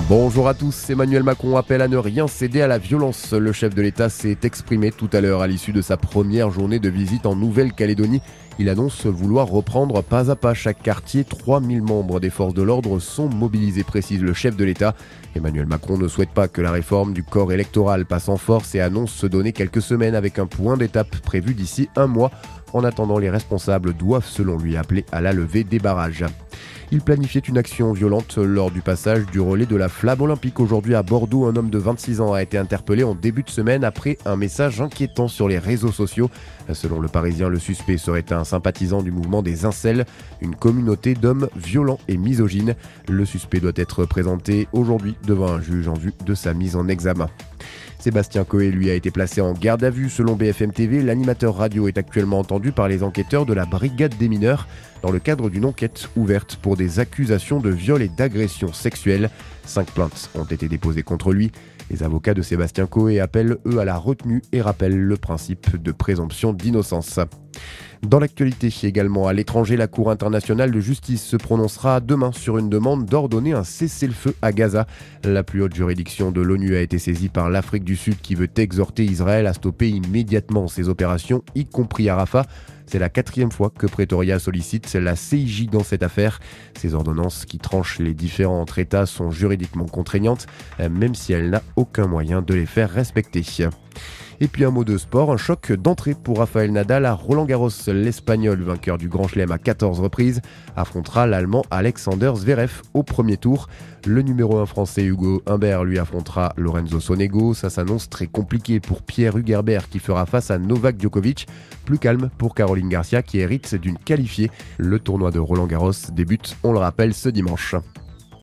Bonjour à tous, Emmanuel Macron appelle à ne rien céder à la violence. Le chef de l'État s'est exprimé tout à l'heure à l'issue de sa première journée de visite en Nouvelle-Calédonie. Il annonce vouloir reprendre pas à pas chaque quartier. 3000 membres des forces de l'ordre sont mobilisés, précise le chef de l'État. Emmanuel Macron ne souhaite pas que la réforme du corps électoral passe en force et annonce se donner quelques semaines avec un point d'étape prévu d'ici un mois. En attendant, les responsables doivent, selon lui, appeler à la levée des barrages. Il planifiait une action violente lors du passage du relais de la flamme olympique. Aujourd'hui à Bordeaux, un homme de 26 ans a été interpellé en début de semaine après un message inquiétant sur les réseaux sociaux. Selon le Parisien, le suspect serait un sympathisant du mouvement des incels, une communauté d'hommes violents et misogynes. Le suspect doit être présenté aujourd'hui devant un juge en vue de sa mise en examen. Sébastien Coé, lui, a été placé en garde à vue. Selon BFM TV, l'animateur radio est actuellement entendu par les enquêteurs de la Brigade des mineurs dans le cadre d'une enquête ouverte pour des accusations de viol et d'agression sexuelle. 5 plaintes ont été déposées contre lui. Les avocats de Sébastien Coé appellent, eux, à la retenue et rappellent le principe de présomption d'innocence. Dans l'actualité également, à l'étranger, la Cour internationale de justice se prononcera demain sur une demande d'ordonner un cessez-le-feu à Gaza. La plus haute juridiction de l'ONU a été saisie par l'Afrique du Sud qui veut exhorter Israël à stopper immédiatement ses opérations, y compris à Rafah. C'est la 4e fois que Pretoria sollicite la CIJ dans cette affaire. Ces ordonnances qui tranchent les différends entre États sont juridiquement contraignantes, même si elle n'a aucun moyen de les faire respecter. Et puis un mot de sport, un choc d'entrée pour Rafael Nadal à Roland-Garros. L'Espagnol, vainqueur du Grand Chelem à 14 reprises, affrontera l'Allemand Alexander Zverev au premier tour. Le numéro 1 français Hugo Humbert lui affrontera Lorenzo Sonego. Ça s'annonce très compliqué pour Pierre Hugerbert qui fera face à Novak Djokovic. Plus calme pour Caroline Garcia qui hérite d'une qualifiée. Le tournoi de Roland-Garros débute, on le rappelle, ce dimanche.